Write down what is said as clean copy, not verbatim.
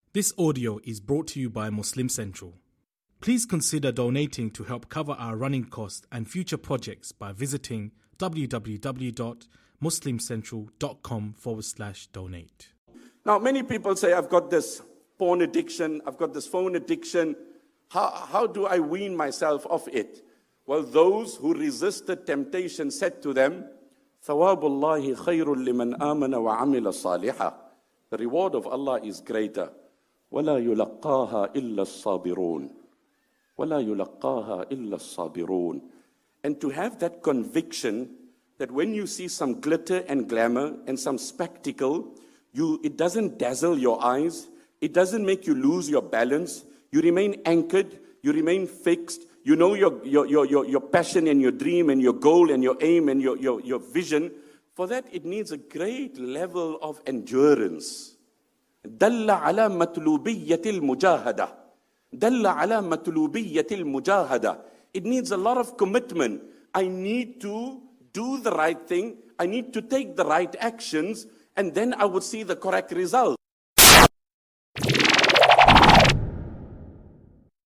This audio is brought to you by Muslim Central. Please consider donating to help cover our running costs and future projects by visiting www.muslimcentral.com/donate. Now, many people say, I've got this porn addiction, I've got this phone addiction. How do I wean myself off it? Well, those who resisted temptation said to them, ثَوَابُ اللَّهِ خَيْرٌ لِمَنْ آمَنَ وَعَمِلَ صَالِحًا. The reward of Allah is greater. وَلَا يُلَقَّاهَا إِلَّا الصَّابِرُونَ. وَلَا يُلَقَّاهَا إِلَّا الصَّابِرُونَ. And to have that conviction that when you see some glitter and glamour and some spectacle, it doesn't dazzle your eyes, it doesn't make you lose your balance, you remain anchored, you remain fixed, you know your passion and your dream and your goal and your aim and your vision. For that, it needs a great level of endurance. دَلَّ عَلَى مَطْلُوبِيَّةِ الْمُجَاهَدَةِ. دَلَّ عَلَى مَطْلُوبِيَّةِ الْمُجَاهَدَةِ. It needs a lot of commitment. I need to do the right thing. I need to take the right actions, and then I would see the correct result.